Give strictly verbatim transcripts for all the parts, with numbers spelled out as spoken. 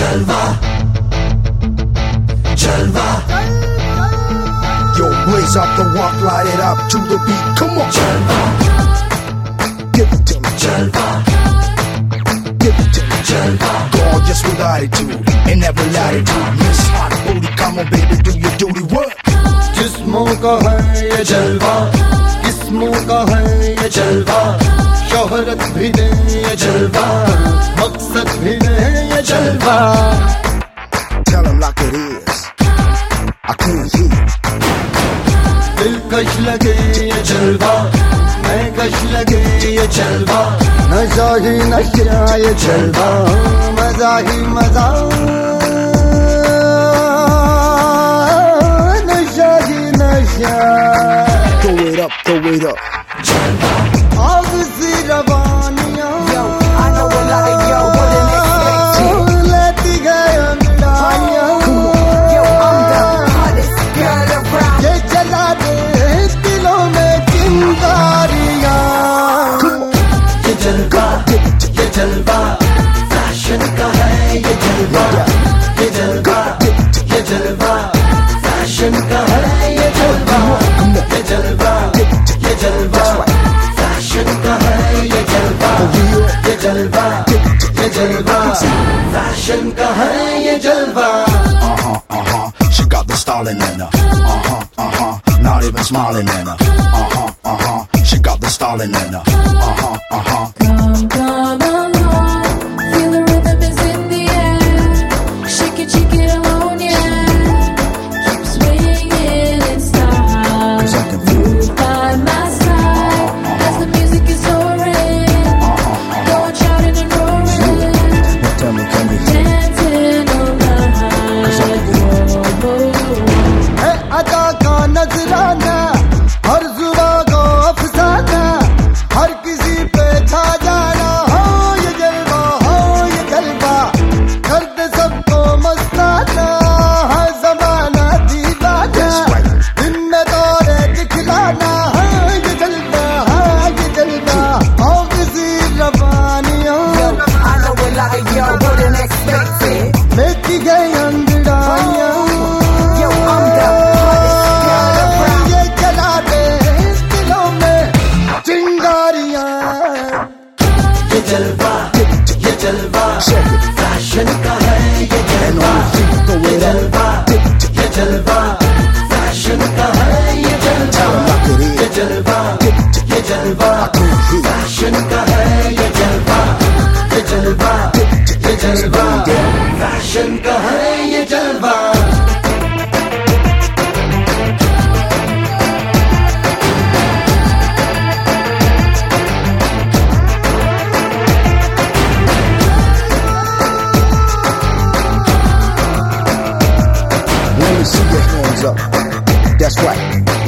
Jalwa, Jalwa. Yo, blaze up the walk, light it up to the beat. Come on, Jalwa, give it to me. Jalwa, Give it to me. Jalwa. Gorgeous with attitude in every latitude. Miss hot booty, come on, baby, do your duty. What? जिस्मों का है ये जलवा, जिस्मों का है ये जलवा, शोहरत भी दे ये जलवा, मकसद भी दे ये जलवा. Tell him like it is. I can't hear. दिलकश लगे ये जलवा, मैं कश लगे ये जलवा, नशा ही नशा ये जलवा, मजा ही मजा, नशा ही नशा. Throw it up, throw it up. जलवा. All the zirabaniyan. Yo, I know a lot of y'all wouldn't expect it. Leti gaye andaniyan. Yo, I'm the hottest girl around. Ye jala de dilon mein chingariyan. ये जलवा, ये जलवा, fashion का है ये जलवा, ये जलवा, ये जलवा, फैशन का है ये जलवा, ये जलवा, ये जलवा, फैशन का है ये जलवा, ये जलवा, ये जलवा, फैशन का है ये जलवा. Uh-huh, uh-huh, she got the styling in her. Uh-huh, uh-huh, not even smiling in her. Uh-huh, uh-huh, she got the styling in her. Uh-huh, uh-huh. Come, come along, feel the rhythm is in the air. Shake it, shake it alone, yeah. Keep swinging in style. Cause I can feel it. Move by my side as the music is soaring. Go on shouting and roaring, Now tell me, can you hear? dancing all night. Cause I can feel it. है अदा का नजराना, हर जुबा को अफसाना, हर किसी पे छा जाना. हो ये जलवा, हो ये जलवा, कर दे सबको मस्ताना. है ज़माना दीवाना, दिन में दौरे दिखलाना. है ये जलवा, है ये जलवा, हो किसी रवानियों. I know a lot of y'all wouldn't expect it. लेती गई अंगड़ाइयाँ. Yo, I'm the hottest girl around. ये जला दे दिलों में चिंगारियाँ. ये जलवा, ये जलवा, फैशन का है ये जलवा, ये जलवा, ये जलवा, फैशन का है ये जलवा, ये जलवा, ये जलवा, फैशन का है ये जलवा, ये जलवा, ये जलवा, फैशन का है ये जलवा. Let me see your hands up. That's right.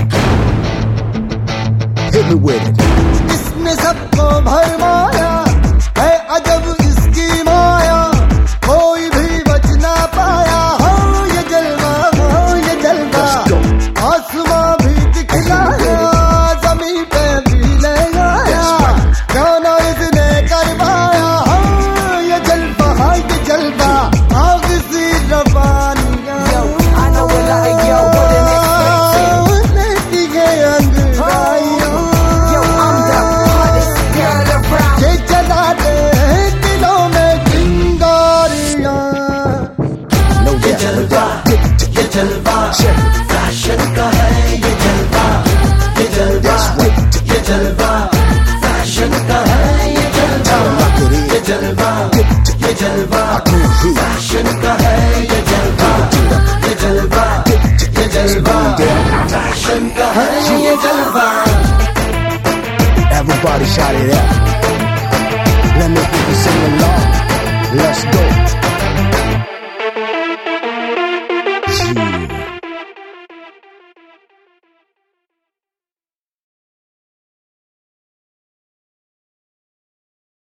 Hit me with it. इसने सबको भरमाया है अजब इसकी माया, कोई भी बच ना पाया. हो ये जलवा, हो ये जलवा, Let's go. आसमां भी दिखलाया, जमीन पे भी ले आया, गाना इसने करवाया. हो ये जलवा, हो ये जलवा, आग सी रवानियाँ. Yo, I know a lot of y'all wouldn't expect it. लेती गई अंगड़ाइयाँ. Yo, I'm the hottest girl around. ये जला दे दिलों में चिंगारियाँ. No ये doubt. जलवा, ये जलवा, फैशन का है ये जलवा, ये जलवा, ये जलवा, फैशन का है ये जलवा, ये जलवा, ये जलवा, फैशन का है ये जलवा, ये जलवा, ये जलवा, फैशन का है ये जलवा. Everybody shout it out. Let me hear you sing along. Let's go.